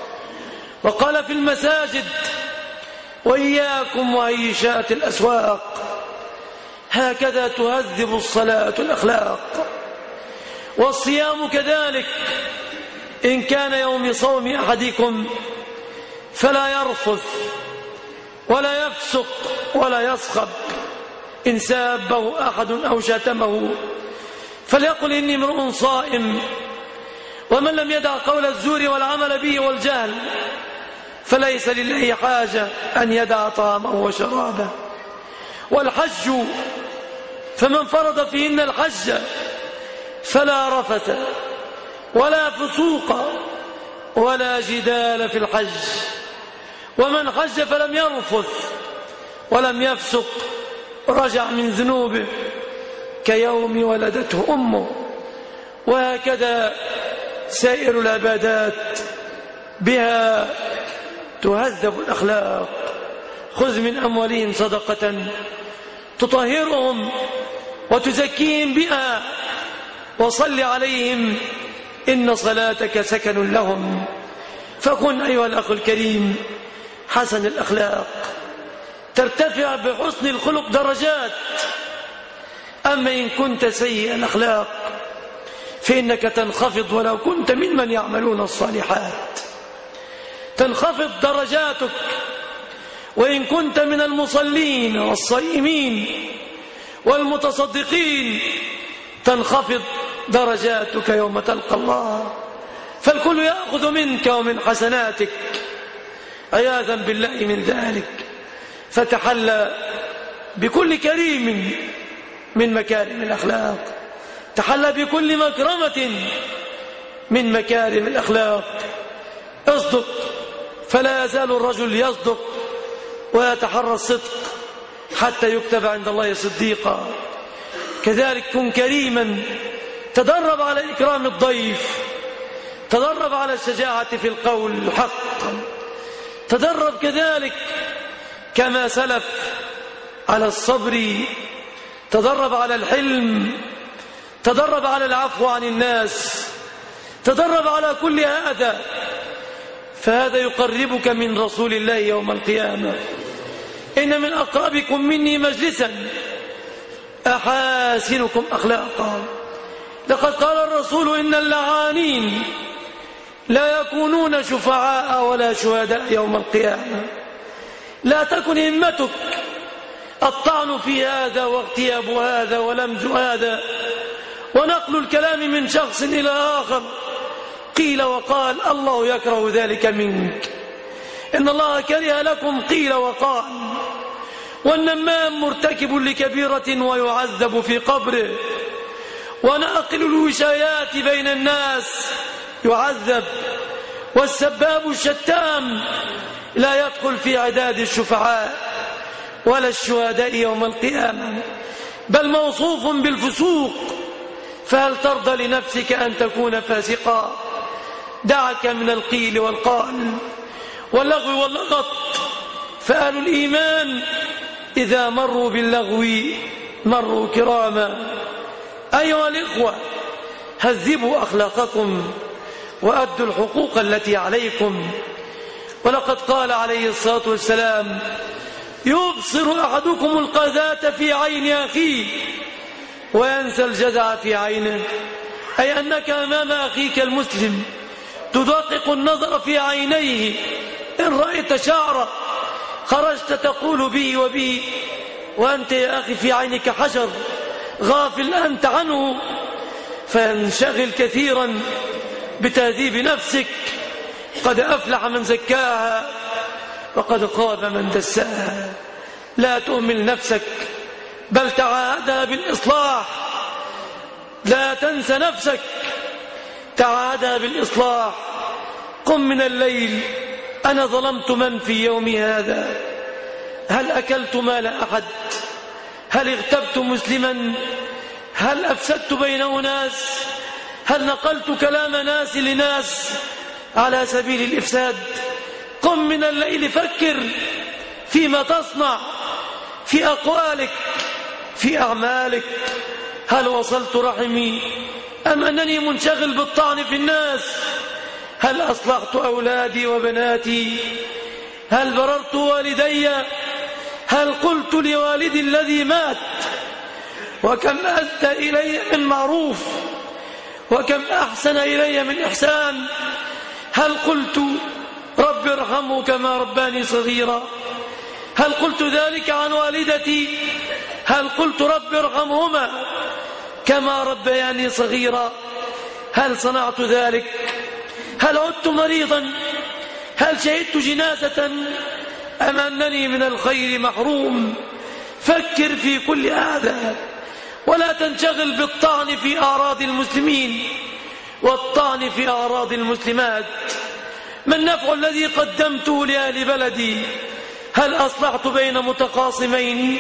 وقال في المساجد: وإياكم وعيشات الأسواق. هكذا تهذب الصلاة الأخلاق. والصيام كذلك، إن كان يوم صوم أحدكم فلا يرفث ولا يفسق ولا يصخب، إن سابه أحد أو شتمه فليقل إني امرؤ صائم. ومن لم يدع قول الزور والعمل به والجهل فليس لله حاجة أن يدع طعامه وشرابه. والحج، فمن فرض فيهن الحج فلا رفث ولا فسوق ولا جدال في الحج. ومن حج فلم يرفث ولم يفسق رجع من ذنوبه كيوم ولدته أمه. وهكذا سائر العبادات بها تهذب الأخلاق. خذ من أموالهم صدقة تطهرهم وتزكيهم بها وصل عليهم إن صلاتك سكن لهم. فكن أيها الأخ الكريم حسن الأخلاق، ترتفع بحسن الخلق درجات. أما إن كنت سيء الأخلاق فإنك تنخفض ولو كنت ممن يعملون الصالحات، تنخفض درجاتك. وإن كنت من المصلين والصائمين والمتصدقين تنخفض درجاتك يوم تلقى الله، فالكل يأخذ منك ومن حسناتك عياذا بالله من ذلك. فتحلى بكل كريم من مكارم الأخلاق، تحلى بكل مكرمة من مكارم الأخلاق. اصدق، فلا يزال الرجل يصدق ويتحرى الصدق حتى يكتب عند الله صديقا. كذلك كن كريما، تدرب على إكرام الضيف، تدرب على الشجاعة في القول الحق، تدرب كذلك كما سلف على الصبر، تدرب على الحلم، تدرب على العفو عن الناس، تدرب على كل هذا، فهذا يقربك من رسول الله يوم القيامة. إن من أقربكم مني مجلسا أحاسنكم أخلاقا. لقد قال الرسول: إن اللعانين لا يكونون شفعاء ولا شهداء يوم القيامة. لا تكن همتك الطعن في هذا واغتياب هذا ولمز هذا ونقل الكلام من شخص إلى آخر، قيل وقال، الله يكره ذلك منك. إن الله كره لكم قيل وقال. والنمام مرتكب لكبيرة ويعذب في قبره، وناقل الوشايات بين الناس يعذب، والسباب الشتام لا يدخل في عداد الشفعاء ولا الشهداء يوم القيامة، بل موصوف بالفسوق. فهل ترضى لنفسك أن تكون فاسقا؟ دعك من القيل والقال واللغو واللغط، فأهل الإيمان إذا مروا باللغو مروا كراما. أيها الإخوة، هذبوا أخلاقكم وأدوا الحقوق التي عليكم. ولقد قال عليه الصلاة والسلام: يبصر أحدكم القذاة في عين أخيه وينسى الجزع في عينه، أي أنك أمام أخيك المسلم تدقق النظر في عينيه. إن رأيت شعرا خرجت تقول به وبه، وأنت يا أخي في عينك حجر غافل أنت عنه، فينشغل كثيرا بتهذيب نفسك. قد أفلح من زكاها وقد خاب من دساها. لا تهمل نفسك، بل تعاهدها بالإصلاح. لا تنسى نفسك، تعاهدها بالإصلاح. قم من الليل، أنا ظلمت من في يومي هذا؟ هل أكلت مال أحد؟ هل اغتبت مسلما؟ هل أفسدت بين أناس؟ هل نقلت كلام ناس لناس على سبيل الإفساد؟ قم من الليل، فكر فيما تصنع، في أقوالك، في أعمالك. هل وصلت رحمي؟ أم أنني منشغل بالطعن في الناس؟ هل أصلحت أولادي وبناتي؟ هل بررت والدي؟ هل قلت لوالدي الذي مات وكم أدى إلي من معروف وكم أحسن إلي من إحسان؟ هل قلت رب ارحمه كما رباني صغيرا؟ هل قلت ذلك عن والدتي؟ هل قلت رب ارحمهما كما ربياني صغيرا؟ هل صنعت ذلك؟ هل عدت مريضا؟ هل شهدت جنازة؟ أم أنني من الخير محروم؟ فكر في كل هذا ولا تنشغل بالطعن في أعراض المسلمين والطعن في أعراض المسلمات. ما النفع الذي قدمته لأهل بلدي؟ هل أصلحت بين متخاصمين؟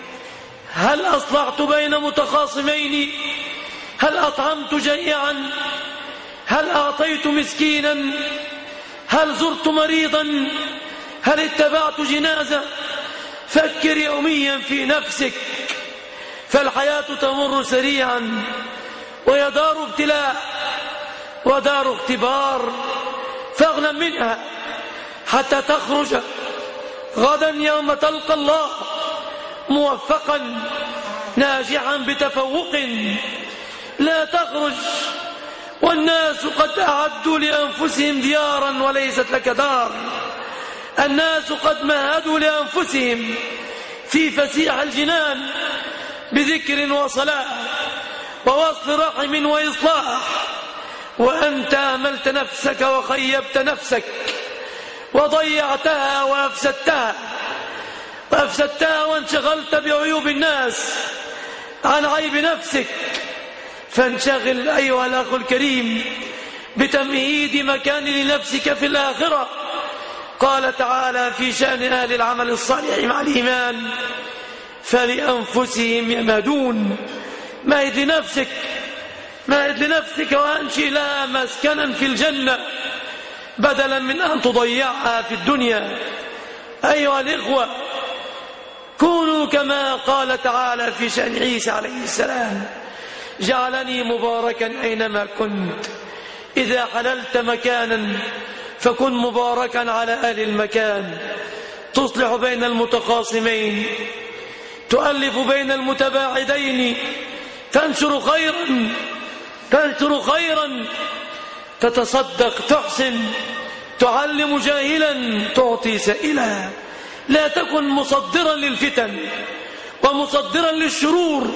هل أصلحت بين متخاصمين؟ هل أطعمت جائعا؟ هل أعطيت مسكينا؟ هل زرت مريضا؟ هل اتبعت جنازة؟ فكر يوميا في نفسك، فالحياة تمر سريعا وهي دار ابتلاء ودار اختبار، فاغنم منها حتى تخرج غدا يوم تلقى الله موفقا ناجحا بتفوق. لا تخرج والناس قد أعدوا لأنفسهم ديارا وليست لك دار. الناس قد مهدوا لأنفسهم في فسيح الجنان بذكر وصلاة ووصل رحم وإصلاح، وأنت أملت نفسك وخيبت نفسك وضيعتها وأفسدتها وأفسدتها وانشغلت بعيوب الناس عن عيب نفسك. فانشغل أيها الأخ الكريم بتمهيد مكان لنفسك في الآخرة. قال تعالى في شأن أهل العمل الصالح مع الإيمان: فلأنفسهم يمهدون. مهد لنفسك، مهد لنفسك وأنشئ لها مسكنا في الجنة بدلا من أن تضيعها في الدنيا. أيها الإخوة، كونوا كما قال تعالى في شأن عيسى عليه السلام: جعلني مباركا أينما كنت. إذا حللت مكانا فكن مباركا على أهل المكان، تصلح بين المتخاصمين، تؤلف بين المتباعدين، تنشر خيرا تنشر خيرا تتصدق، تحسن، تعلم جاهلا، تعطي سائلا. لا تكن مصدرا للفتن ومصدرا للشرور،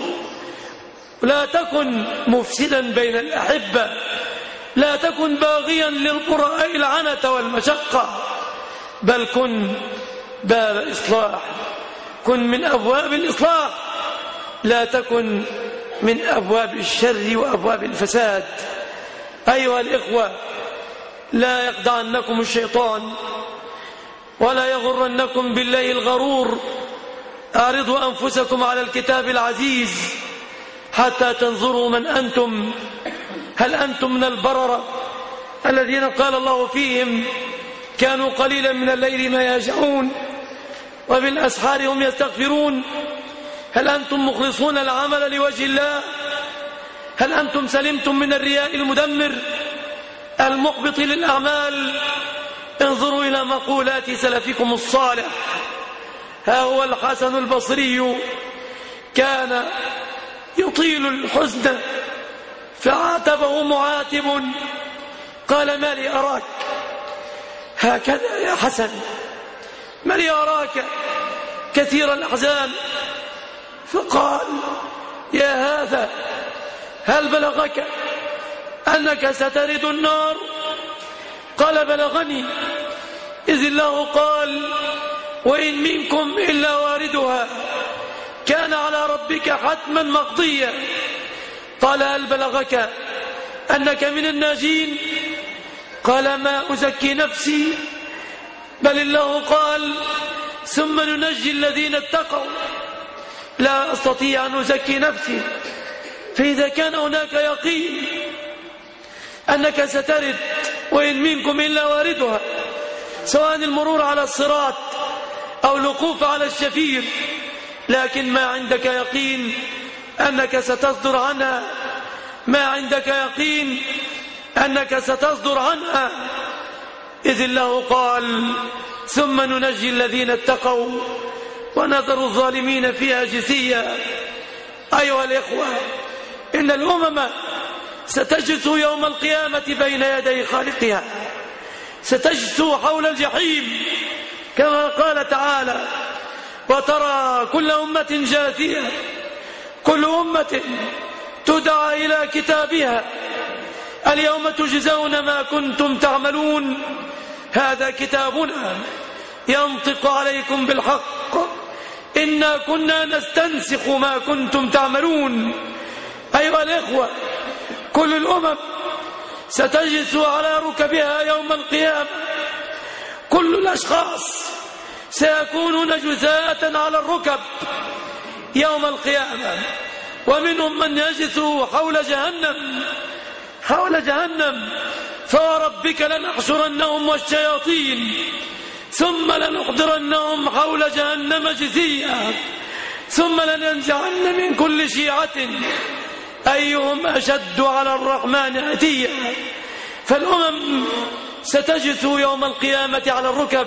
لا تكن مفسدا بين الأحبة، لا تكن باغيا للقراء العنة والمشقة، بل كن باب إصلاح، كن من أبواب الإصلاح، لا تكن من أبواب الشر وأبواب الفساد. أيها الإخوة، لا يخدعنكم الشيطان ولا يغرنكم بالله الغرور. أعرضوا أنفسكم على الكتاب العزيز حتى تنظروا من أنتم. هل أنتم من البررة الذين قال الله فيهم: كانوا قليلا من الليل ما يهجعون وبالأسحار هم يستغفرون؟ هل أنتم مخلصون العمل لوجه الله؟ هل أنتم سلمتم من الرياء المدمر المحبط للأعمال؟ انظروا إلى مقولات سلفكم الصالح. ها هو الحسن البصري كان يطيل الحزن فعاتبه معاتب قال: ما لي أراك هكذا يا حسن؟ ما لي أراك كثير الأحزان؟ فقال: يا هذا، هل بلغك أنك سترد النار؟ قال: بلغني، إذ الله قال: وإن منكم إلا واردها كان على ربك حتما مقضيا. قال: هل بلغك أنك من الناجين؟ قال: ما أزكي نفسي، بل الله قال: ثم ننجي الذين اتقوا. لا أستطيع أن أزكي نفسي. فإذا كان هناك يقين أنك سترد وإن منكم إلا واردها، سواء المرور على الصراط أو الوقوف على الشفير، لكن ما عندك يقين أنك ستصدر عنها ما عندك يقين أنك ستصدر عنها، إذ الله قال ثم ننجي الذين اتقوا ونذر الظالمين فيها جثيا. أيها الإخوة، إن الأمم ستجثو يوم القيامة بين يدي خالقها، ستجثو حول الجحيم كما قال تعالى: وترى كل أمة جاثية، كل أمة تدعى إلى كتابها اليوم تجزون ما كنتم تعملون، هذا كتابنا ينطق عليكم بالحق إنا كنا نستنسخ ما كنتم تعملون. أيها الإخوة، كل الأمم ستجثو على ركبها يوم القيامة، كل الأشخاص سيكونون جثاة على الركب يوم القيامة، ومنهم من يجثو حول جهنم حول جهنم فوربك لنحشرنهم والشياطين ثم لنحضرنهم حول جهنم جثيا ثم لننزعن من كل شيعة أيهم أشد على الرحمن عتيا. فالأمم ستجثو يوم القيامة على الركب،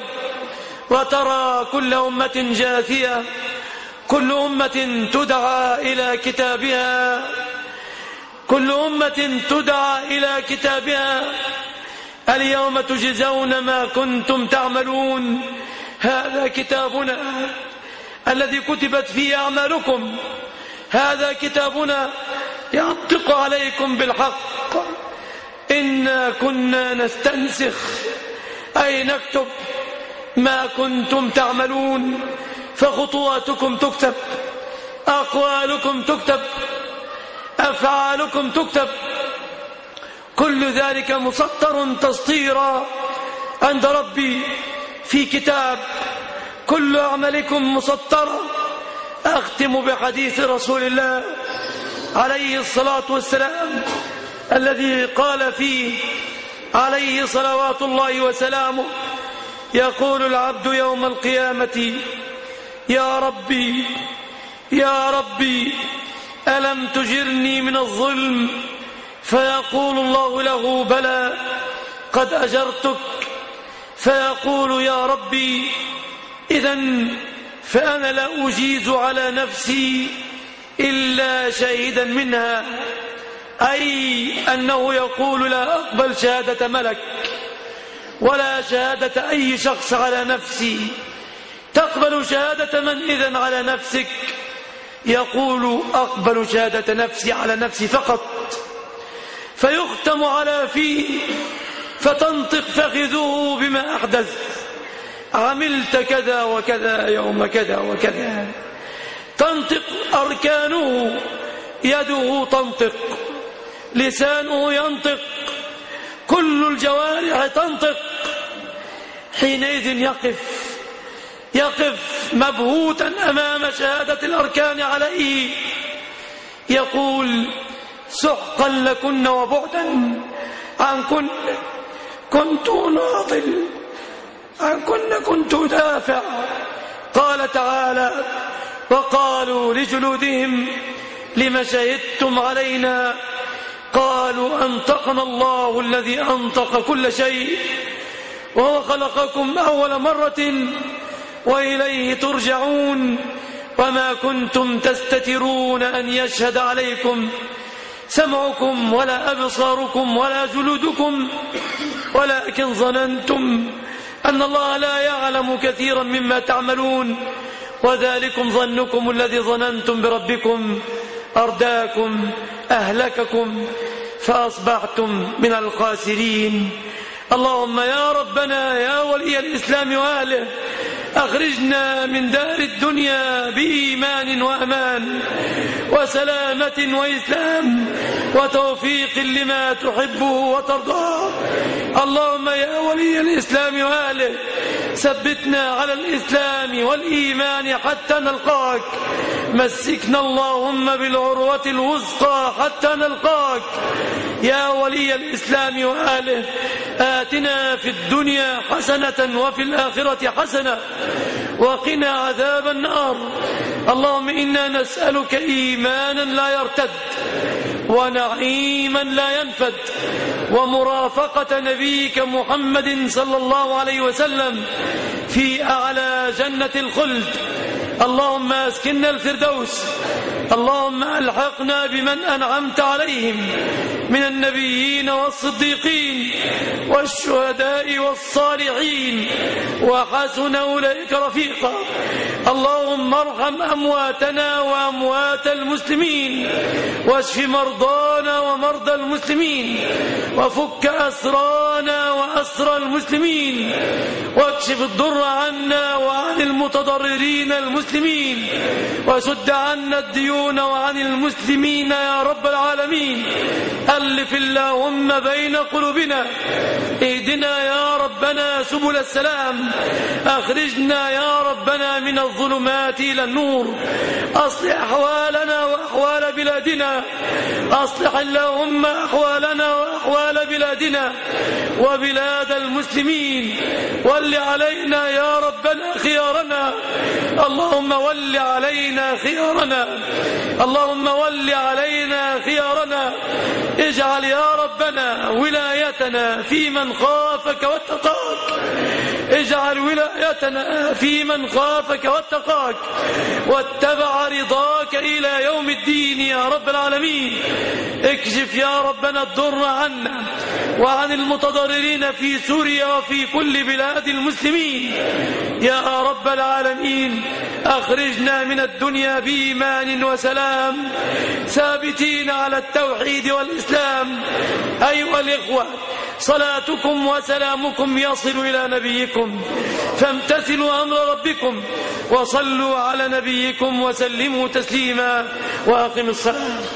وترى كل أمة جاثية، كل أمة تدعى إلى كتابها، كل أمة تدعى إلى كتابها اليوم تجزون ما كنتم تعملون، هذا كتابنا الذي كتبت فيه أعمالكم، هذا كتابنا ينطق عليكم بالحق إنا كنا نستنسخ أي نكتب ما كنتم تعملون، فخطواتكم تكتب، أقوالكم تكتب، أفعالكم تكتب، كل ذلك مسطر تسطيرا عند ربي في كتاب، كل أعمالكم مسطرة. أختم بحديث رسول الله عليه الصلاة والسلام الذي قال فيه عليه صلوات الله وسلامه: يقول العبد يوم القيامة: يا ربي يا ربي ألم تجرني من الظلم؟ فيقول الله له: بلى قد أجرتك. فيقول: يا ربي إذن فأنا لا أجيز على نفسي إلا شهيدا منها، أي أنه يقول: لا أقبل شهادة ملك ولا شهادة أي شخص على نفسي. تقبل شهادة من إذن على نفسك؟ يقول: أقبل شهادة نفسي على نفسي فقط. فيختم على فيه فتنطق فخذه بما أحدث: عملت كذا وكذا يوم كذا وكذا. تنطق أركانه، يده تنطق، لسانه ينطق، كل الجوارح تنطق. حينئذ يقف يقف مبهوتا أمام شهادة الأركان عليه، يقول: سحقا لكن وبعدا عنكن كنت ناضل، عنكن كنت دافع. قال تعالى: وقالوا لجلودهم لم شهدتم علينا؟ قالوا أنطقنا الله الذي أنطق كل شيء وهو خلقكم أول مرة وإليه ترجعون وما كنتم تستترون أن يشهد عليكم سمعكم ولا أبصاركم ولا جلودكم ولكن ظننتم أن الله لا يعلم كثيرا مما تعملون وذلكم ظنكم الذي ظننتم بربكم أرداكم أهلككم فأصبحتم من الخاسرين. اللهم يا ربنا يا ولي الإسلام وأهله أخرجنا من دار الدنيا بإيمان وأمان وسلامة وإسلام وتوفيق لما تحبه وترضاه. اللهم يا ولي الإسلام وأهله ثبتنا على الإسلام والإيمان حتى نلقاك. مسكنا اللهم بالعروة الوثقى حتى نلقاك. يا ولي الإسلام وأهله آتنا في الدنيا حسنة وفي الآخرة حسنة وقنا عذاب النار. اللهم إنا نسألك إيمانا لا يرتد ونعيما لا ينفد ومرافقة نبيك محمد صلى الله عليه وسلم في أعلى جنة الخلد. اللهم أسكننا الفردوس. اللهم ألحقنا بمن أنعمت عليهم من النبيين والصديقين والشهداء والصالحين وحسن أولئك رفيقا. اللهم ارحم أمواتنا وأموات المسلمين واشف مرضانا ومرضى المسلمين وفك أسرانا وأسرى المسلمين واكشف الضر عنا وعن المتضررين المسلمين وسد عنا الديون وعن المسلمين يا رب العالمين. ألف اللهم بين قلوبنا. اهدنا يا ربنا سبل السلام. أخرجنا يا ربنا من الظلمات إلى النور. أصلح أحوالنا وأحوال بلادنا. أصلح اللهم أحوالنا وأحوال بلادنا وبلاد المسلمين. ول علينا يا ربنا خيارنا. اللهم ول علينا خيارنا. اللهم ول علينا خيارنا. اجعل يا ربنا ولايتنا في من خافك واتقاك. اجعل ولايتنا في من خافك واتقاك واتبع رضاك إلى يوم الدين يا رب العالمين. اكشف يا ربنا الضر عنا وعن المتضررين في سوريا وفي كل بلاد المسلمين يا رب العالمين. أخرجنا من الدنيا بإيمان وسلام ثابتين على التوحيد والإسلام. أيها الإخوة، صلاتكم وسلامكم يصل إلى نبيكم، فامتثلوا أمر ربكم وصلوا على نبيكم وسلموا تسليما وأقم الصلاة.